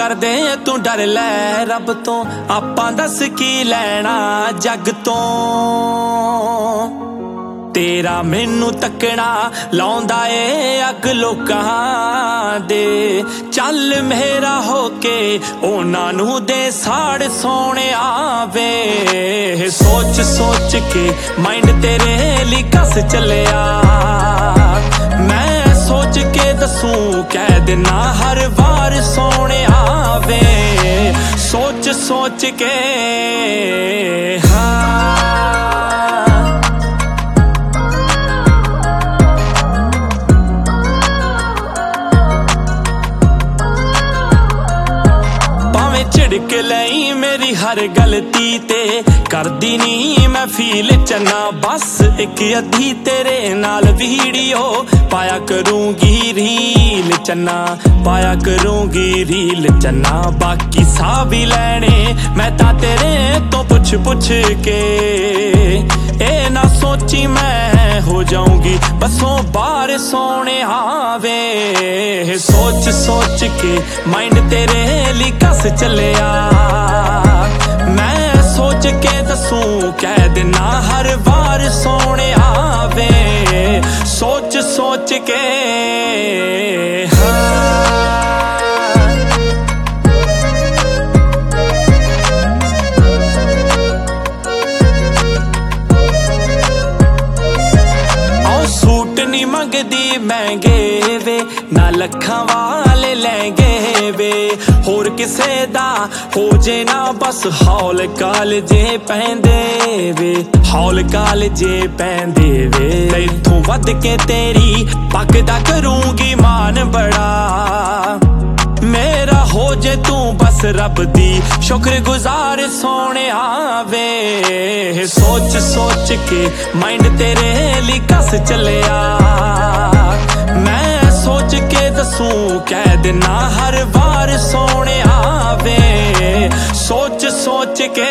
ਕਰਦੇ तू डर लै रब तो आपां दस की लैना जग तो तेरा मैनू तकना लाउंदा ए अग लोकां दे चल मेरा होके उन्हां नू दे साड़ सोने आवे सोच सोच के माइंड तेरे ली कस चलिया मैं सोच के दसूं कह देना हर बार सोने आवे सोच सोच के झिड़क लई मेरी हर गलती ते करदी नी मैं फील चन्ना बस एक अद्धी तेरे नाल वीडियो पाया करूंगी रील चन्ना पाया करूंगी रील चन्ना बाकी सा भी लैने मैं ता तेरे तो पुछ के ए ना सोची मैं हो जाऊंगी बसों बार सोने आवे सोच सोच के माइंड तेरे ली कस चलिया मैं सोच के दसूं कह देना हर बार सोने आवे सोच सोच के सूट नी मंगदी महंगे वे ना लखां वाले लहंगे वे होर किसे दा हो जे ना बस हौल कालजे पैंदे वे हौल कालजे पैंदे वे तैथों वध के तेरी पकदा करूंगी मान बड़ा मेरा हो जे तू बस रब दी शुक्र गुजार सोने आवे सोच सोच के माइंड तेरे ली कस चलिया मैं सोच के दसूं कह देना हर बार सोने आवे सोच सोच के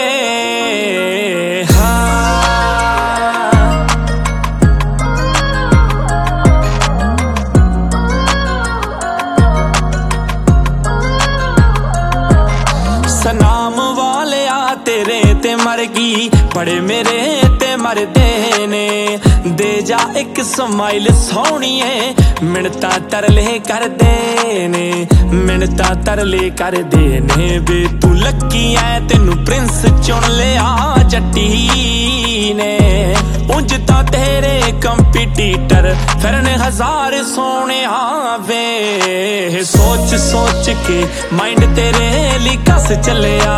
सनाम वाले आ तेरे ते मर गई बड़े मेरे ते मरदे ने दे जा एक स्माइल सोहणीए मिन्नता तरले कर दे ने मिन्नता तरले कर दे ने बे तू लकी ऐ तेनू प्रिंस चुन लिया जट्टी ने उंज तां तेरे कंपीटीटर फिरने हजार सोने आवे सोच सोच के माइंड तेरे ली कस चलिया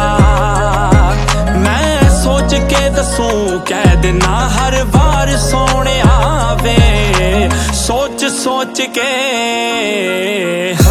मैं सोच के दसूं कह देना हर बार सोने आवे सोच सोच के